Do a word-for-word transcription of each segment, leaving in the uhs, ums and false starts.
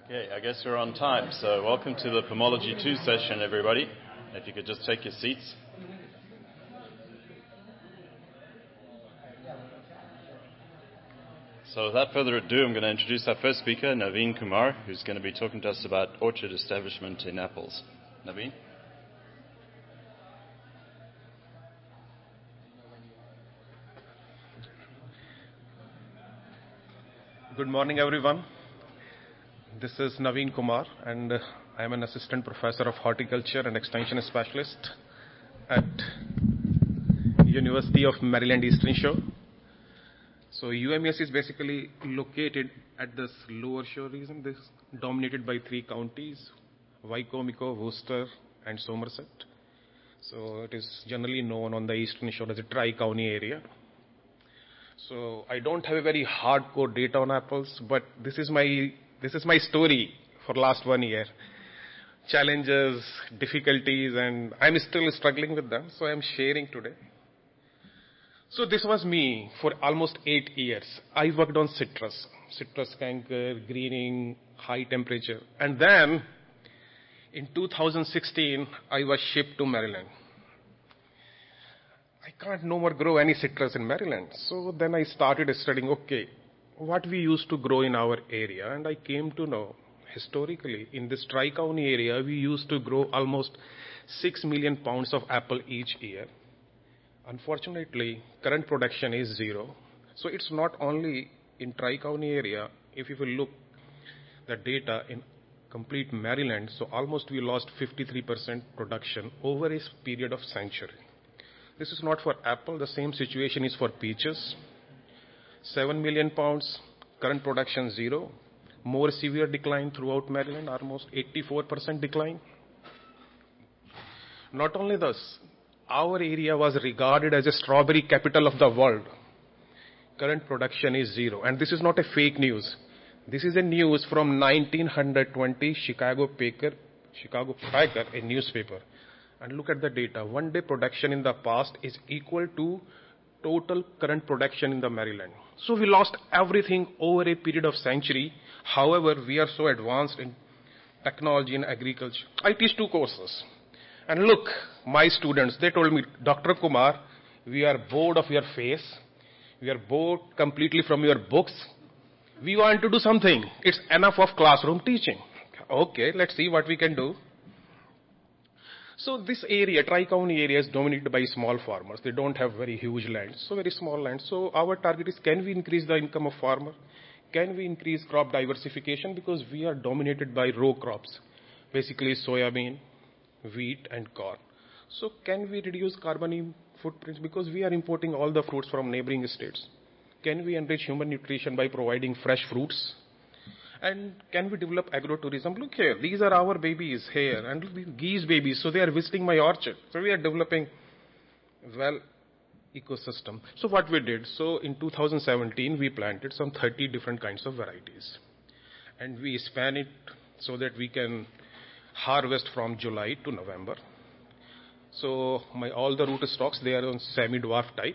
Okay, I guess we're on time. So welcome to the Pomology two session, everybody. If you could just take your seats. So without further ado, I'm going to introduce our first speaker, Naveen Kumar, who's going to be talking to us about orchard establishment in apples. Naveen? Good morning, everyone. This is Naveen Kumar, and uh, I am an assistant professor of horticulture and extension specialist at University of Maryland Eastern Shore. So U M S is basically located at this lower shore region, this dominated by three counties, Wycomico, Worcester, and Somerset. So it is generally known on the Eastern Shore as a tri-county area. So I don't have a very hardcore data on apples, but this is my this is my story for last one year. Challenges, difficulties, and I'm still struggling with them, so I'm sharing today. So this was me for almost eight years. I worked on citrus, citrus canker, greening, high temperature. And then in two thousand sixteen, I was shipped to Maryland. I can't no more grow any citrus in Maryland. So then I started studying, okay, what we used to grow in our area. And I came to know, historically, in this tri-county area, we used to grow almost six million pounds of apple each year. Unfortunately, current production is zero. So it's not only in tri-county area. If you will look the data in complete Maryland, so almost we lost fifty-three percent production over a period of century. This is not for apple. The same situation is for peaches. seven million pounds, current production zero. More severe decline throughout Maryland, almost eighty-four percent decline. Not only this, our area was regarded as a strawberry capital of the world. Current production is zero. And this is not a fake news. This is a news from nineteen twenty, Chicago Packer, Chicago Packer, a newspaper. And look at the data. One day production in the past is equal to total current production in the Maryland. So we lost everything over a period of century. However, we are so advanced in technology and agriculture. I teach two courses. And look, my students, they told me, Doctor Kumar, we are bored of your face. We are bored completely from your books. We want to do something. It's enough of classroom teaching. Okay, let's see what we can do. So this area, tri-county area, is dominated by small farmers. They don't have very huge land, so very small land. So our target is, can we increase the income of farmer? Can we increase crop diversification? Because we are dominated by row crops, basically soybean, wheat, and corn. So can we reduce carbon footprints? Because we are importing all the fruits from neighboring states. Can we enrich human nutrition by providing fresh fruits? And can we develop agrotourism? Look here, these are our babies here, and these geese babies, so they are visiting my orchard. So we are developing, well, ecosystem. So what we did, so in two thousand seventeen, we planted some thirty different kinds of varieties. And we span it so that we can harvest from July to November. So my all the root stocks, they are on semi-dwarf type.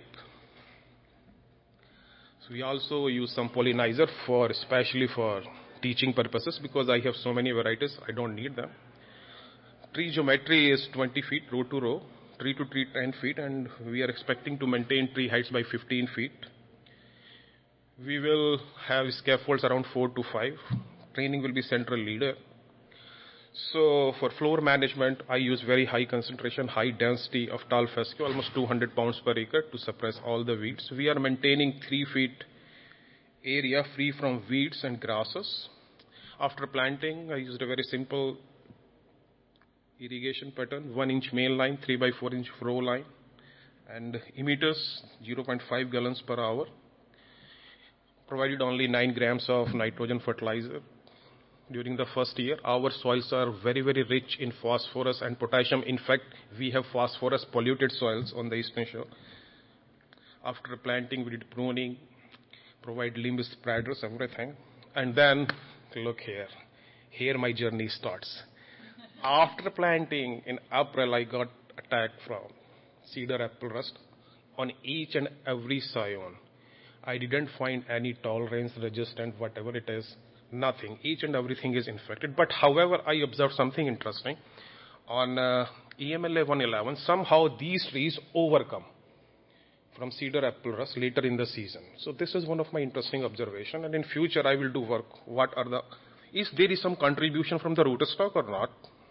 So we also use some pollinizer for, especially for teaching purposes, because I have so many varieties, I don't need them. Tree geometry is twenty feet, row to row, tree to tree ten feet, and we are expecting to maintain tree heights by fifteen feet. We will have scaffolds around four to five. Training will be central leader. So for floor management, I use very high concentration, high density of tall fescue, almost two hundred pounds per acre to suppress all the weeds. We are maintaining three feet area free from weeds and grasses. After planting, I used a very simple irrigation pattern, one inch main line, three by four inch row line, and emitters, zero point five gallons per hour. Provided only nine grams of nitrogen fertilizer. During the first year, our soils are very, very rich in phosphorus and potassium. In fact, we have phosphorus polluted soils on the Eastern Shore. After planting, we did pruning, provide limb spreaders, everything. And then, look here. Here my journey starts. After planting in April, I got attacked from cedar apple rust on each and every scion. I didn't find any tolerance resistant, whatever it is. Nothing. Each and everything is infected. But however, I observed something interesting. On uh, E M L A one eleven, somehow these trees overcome from cedar apple rust later in the season. So this is one of my interesting observation. And in future, I will do work. What are the, is there is some contribution from the rootstock or not?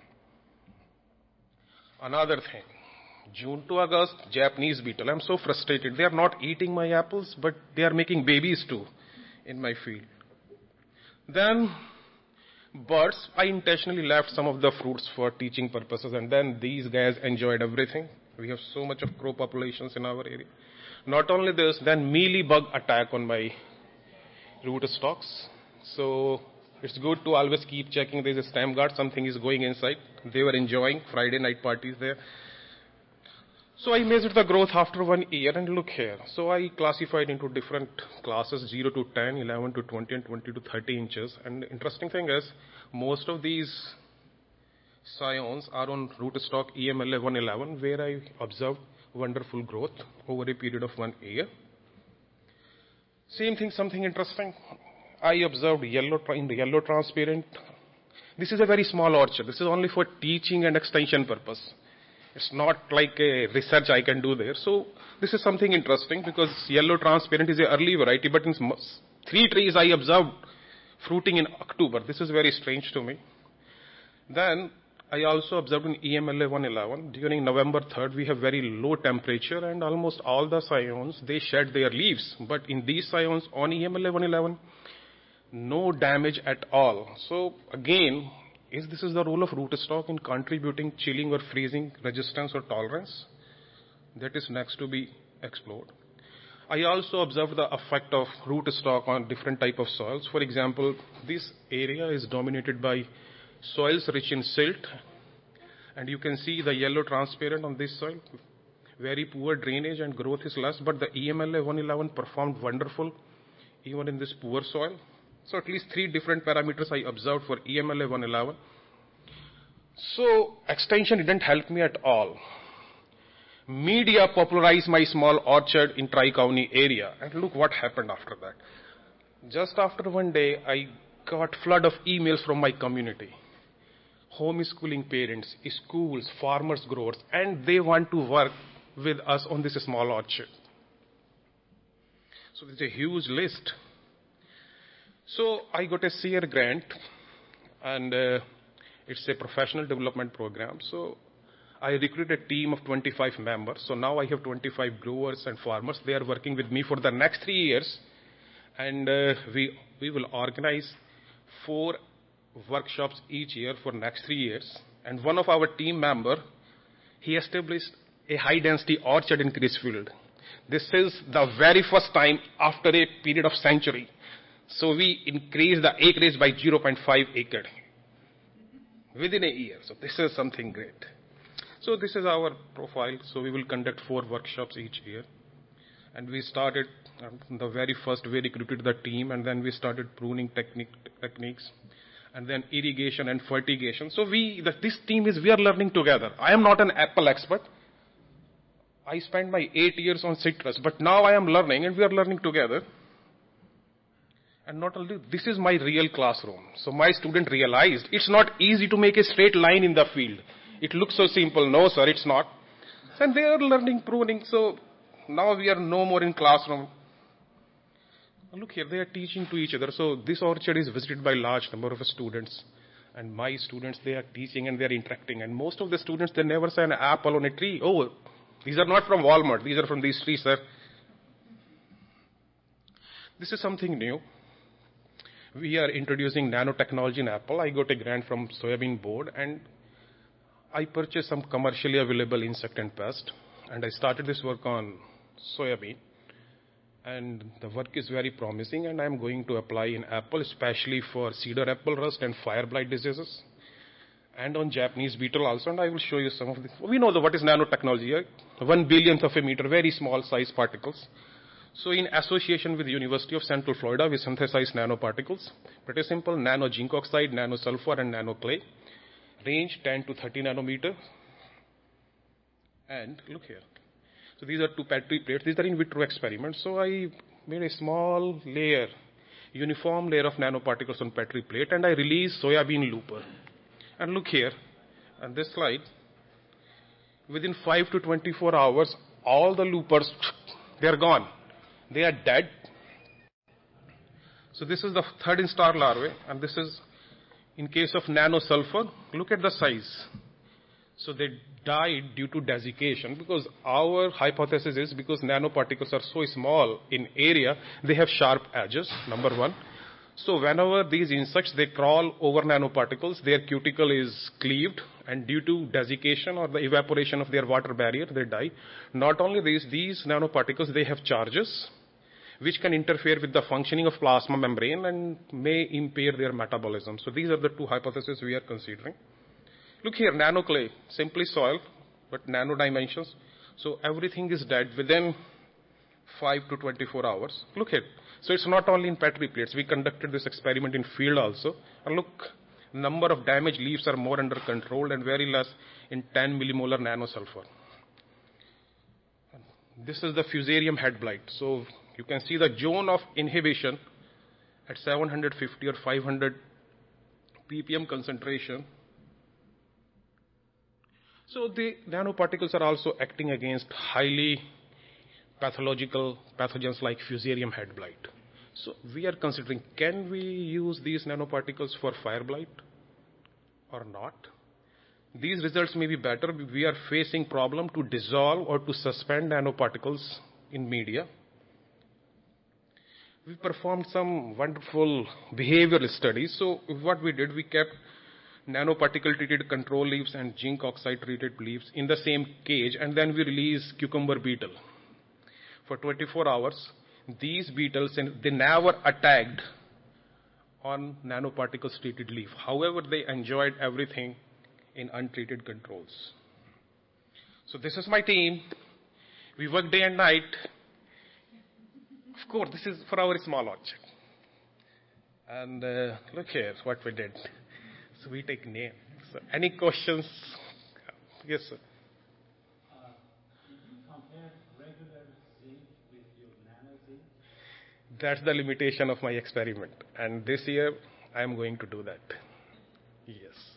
Another thing, June to August, Japanese beetle. I'm so frustrated. They are not eating my apples, but they are making babies too in my field. Then birds, I intentionally left some of the fruits for teaching purposes, and then these guys enjoyed everything. We have so much of crow populations in our area. Not only this, then mealy bug attack on my root stalks. So it's good to always keep checking. There's a stem guard, something is going inside. They were enjoying Friday night parties there. So I measured the growth after one year, and look here. So I classified into different classes, zero to ten, eleven to twenty, and twenty to thirty inches. And the interesting thing is, most of these scions are on rootstock E M L A one eleven, where I observed wonderful growth over a period of one year. Same thing, something interesting. I observed yellow in the yellow transparent. This is a very small orchard. This is only for teaching and extension purpose. It's not like a research I can do there. So this is something interesting because yellow transparent is an early variety, but in three trees I observed fruiting in October. This is very strange to me. Then I also observed in E M L A one eleven, during November third, we have very low temperature and almost all the scions, they shed their leaves. But in these scions on E M L A one eleven, no damage at all. So again, is this is the role of rootstock in contributing chilling or freezing resistance or tolerance? That is next to be explored. I also observed the effect of rootstock on different type of soils. For example, this area is dominated by soils rich in silt, and you can see the yellow transparent on this soil. Very poor drainage and growth is less, but the E M L A one eleven performed wonderful even in this poor soil. So at least three different parameters I observed for E M L A one eleven. So extension didn't help me at all. Media popularized my small orchard in Tri-County area, and look what happened after that. Just after one day, I got flood of emails from my community. Homeschooling parents, schools, farmers, growers, and they want to work with us on this small orchard. So there's a huge list. So I got a S E R grant, and uh, it's a professional development program. So I recruited a team of twenty-five members. So now I have twenty-five growers and farmers. They are working with me for the next three years. And uh, we, we will organize four workshops each year for next three years. And one of our team member, he established a high density orchard in Crisfield. This is the very first time after a period of century. So we increased the acreage by zero point five acre within a year. So this is something great. So this is our profile. So we will conduct four workshops each year. And we started, um, the very first, we recruited the team, and then we started pruning technique, techniques, and then irrigation and fertigation. So we, the, this team is, we are learning together. I am not an apple expert. I spent my eight years on citrus, but now I am learning, and we are learning together. And not only, this is my real classroom. So my student realized it's not easy to make a straight line in the field. It looks so simple. No, sir, it's not. And they are learning pruning. So now we are no more in classroom. Look here, they are teaching to each other. So this orchard is visited by large number of students. And my students, they are teaching and they are interacting. And most of the students, they never say an apple on a tree. Oh, these are not from Walmart. These are from these trees, sir. This is something new. We are introducing nanotechnology in apple. I got a grant from Soybean Board, and I purchased some commercially available insect and pest, and I started this work on soybean. And the work is very promising, and I'm going to apply in apple, especially for cedar apple rust and fire blight diseases, and on Japanese beetle also, and I will show you some of this. We know the, what is nanotechnology, right? One billionth of a meter, very small size particles. So in association with University of Central Florida, we synthesize nanoparticles. Pretty simple, nano zinc oxide, nano sulfur, and nano clay. Range ten to thirty nanometer. And look here. So these are two Petri plates. These are in vitro experiments. So I made a small layer uniform layer of nanoparticles on Petri plate, and I release soybean looper. And look here, on this slide, within five to twenty-four hours, all the loopers, they are gone. They are dead. So this is the third instar larvae, and this is in case of nanosulfur. Look at the size. So they died due to desiccation, because our hypothesis is because nanoparticles are so small in area, they have sharp edges, number one. So whenever these insects, they crawl over nanoparticles, their cuticle is cleaved, and due to desiccation or the evaporation of their water barrier, they die. Not only these, these nanoparticles, they have charges, which can interfere with the functioning of plasma membrane and may impair their metabolism. So these are the two hypotheses we are considering. Look here, nanoclay, simply soil, but nano dimensions. So everything is dead within five to twenty-four hours. Look here. So it's not only in Petri plates. We conducted this experiment in field also. And look, number of damaged leaves are more under control and very less in ten millimolar nanosulfur. This is the fusarium head blight. So you can see the zone of inhibition at seven hundred fifty or five hundred ppm concentration. So the nanoparticles are also acting against highly pathological pathogens like fusarium head blight. So we are considering, can we use these nanoparticles for fire blight or not? These results may be better. We are facing problem to dissolve or to suspend nanoparticles in media. We performed some wonderful behavioral studies. So what we did, we kept nanoparticle treated control leaves and zinc oxide treated leaves in the same cage, and then we released cucumber beetle. For twenty-four hours, these beetles, they never attacked on nanoparticles treated leaf. However, they enjoyed everything in untreated controls. So this is my team. We work day and night. Of course, this is for our small object. And uh, look here, what we did. So we take name. So any questions? Yes, sir. Uh, did you compare regular zinc with your nano zinc? That's the limitation of my experiment. And this year, I am going to do that. Yes.